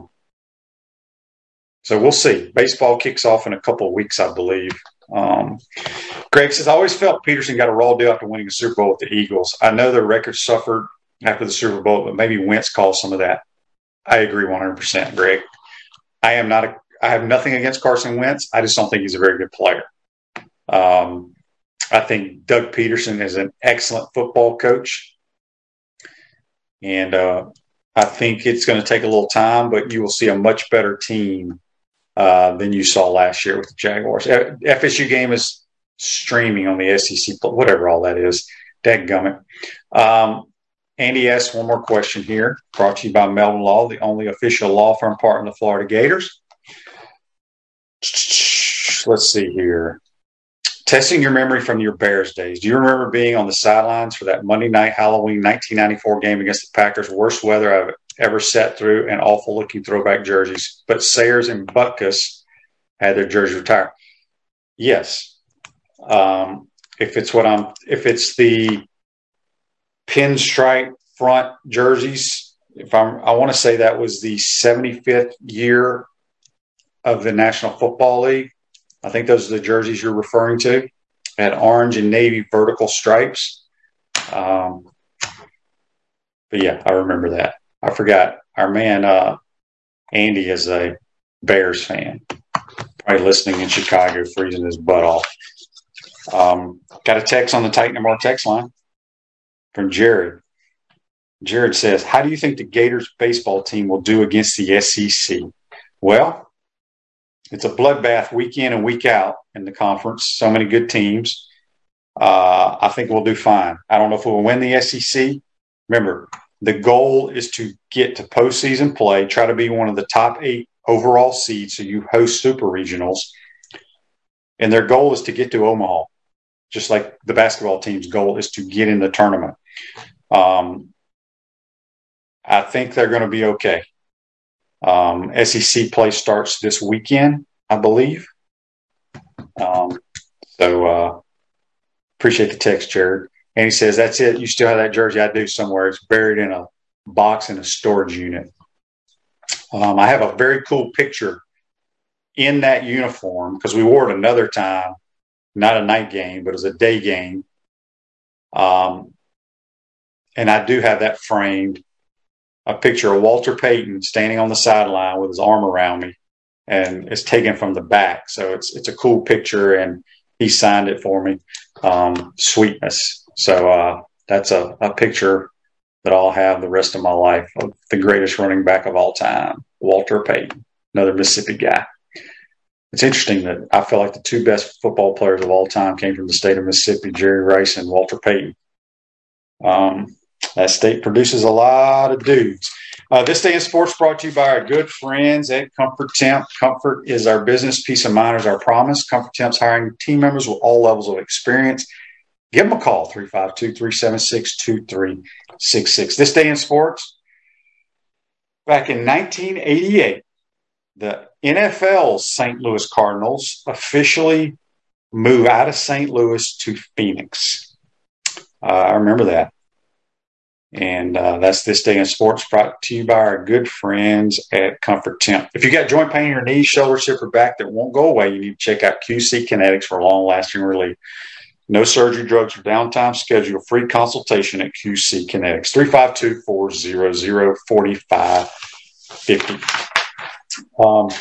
so we'll see. Baseball kicks off in a couple of weeks, I believe. Greg says, I always felt Peterson got a raw deal after winning a Super Bowl with the Eagles. I know their record suffered after the Super Bowl, but maybe Wentz caused some of that. I agree 100%, Greg. I have nothing against Carson Wentz. I just don't think he's a very good player. I think Doug Peterson is an excellent football coach. And I think it's going to take a little time, but you will see a much better team than you saw last year with the Jaguars. FSU game is streaming on the SEC, whatever all that is. Dadgummit. Andy asks one more question here, brought to you by Melvin Law, the only official law firm partner of the Florida Gators. Let's see here. Testing your memory from your Bears days. Do you remember being on the sidelines for that Monday night Halloween 1994 game against the Packers? Worst weather I've ever sat through, and awful-looking throwback jerseys. But Sayers and Butkus had their jerseys retired. Yes. If it's the pinstripe front jerseys, I want to say that was the 75th year of the National Football League. I think those are the jerseys you're referring to. Had orange and navy vertical stripes. But yeah, I remember that. I forgot. Our man Andy is a Bears fan. Probably listening in Chicago, freezing his butt off. Got a text on the Titan MR text line from Jared. Jared says, how do you think the Gators baseball team will do against the SEC? Well, it's a bloodbath week in and week out in the conference. So many good teams. I think we'll do fine. I don't know if we'll win the SEC. Remember, the goal is to get to postseason play, try to be one of the top 8 overall seeds, so you host super regionals. And their goal is to get to Omaha, just like the basketball team's goal is to get in the tournament. I think they're going to be okay. SEC play starts this weekend, I believe. So appreciate the text, Jared. And he says, that's it. You still have that jersey? I do somewhere. It's buried in a box in a storage unit. I have a very cool picture in that uniform because we wore it another time, not a night game, but it was a day game. And I do have that framed. A picture of Walter Payton standing on the sideline with his arm around me, and it's taken from the back. So it's a cool picture, and he signed it for me. Sweetness. So that's a picture that I'll have the rest of my life of the greatest running back of all time, Walter Payton, another Mississippi guy. It's interesting that I feel like the 2 best football players of all time came from the state of Mississippi, Jerry Rice and Walter Payton. That state produces a lot of dudes. This Day in Sports brought to you by our good friends at Comfort Temp. Comfort is our business. Peace of mind is our promise. Comfort Temp's hiring team members with all levels of experience. Give them a call, 352-376-2366. This Day in Sports, back in 1988, the NFL's St. Louis Cardinals officially moved out of St. Louis to Phoenix. I remember that. And that's This Day in Sports, brought to you by our good friends at Comfort Temp. If you got joint pain in your knees, shoulders, hip, or back that won't go away, you need to check out QC Kinetics for long-lasting relief. No surgery, drugs, or downtime. Schedule a free consultation at QC Kinetics, 352-400-4550.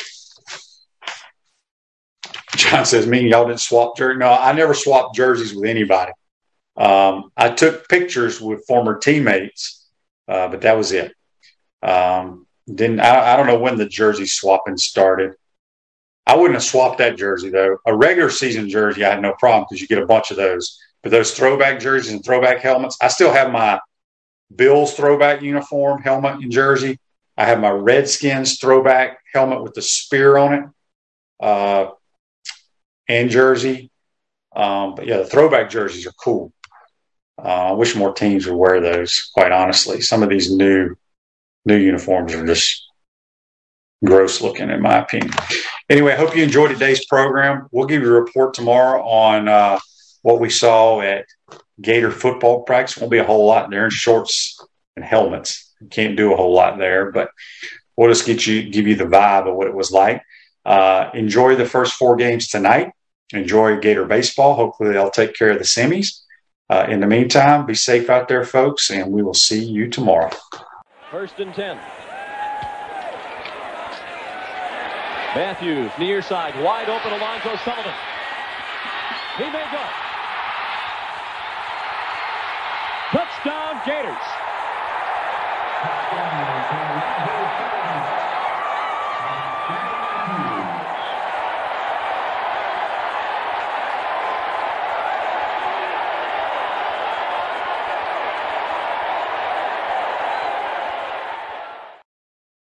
John says, me and y'all didn't swap jerseys. No, I never swapped jerseys with anybody. I took pictures with former teammates, but that was it. I don't know when the jersey swapping started. I wouldn't have swapped that jersey, though. A regular season jersey, I had no problem because you get a bunch of those. But those throwback jerseys and throwback helmets, I still have my Bills throwback uniform, helmet, and jersey. I have my Redskins throwback helmet with the spear on it and jersey. But, yeah, the throwback jerseys are cool. I wish more teams would wear those, quite honestly. Some of these new uniforms are just gross looking, in my opinion. Anyway, I hope you enjoyed today's program. We'll give you a report tomorrow on what we saw at Gator football practice. Won't be a whole lot. They're in shorts and helmets. You can't do a whole lot there, but we'll just give you the vibe of what it was like. Enjoy the first 4 games tonight. Enjoy Gator baseball. Hopefully they'll take care of the semis. In the meantime, be safe out there, folks, and we will see you tomorrow. 1st and 10. Matthews, near side, wide open, Alonzo Sullivan. He may go. Touchdown, Gators.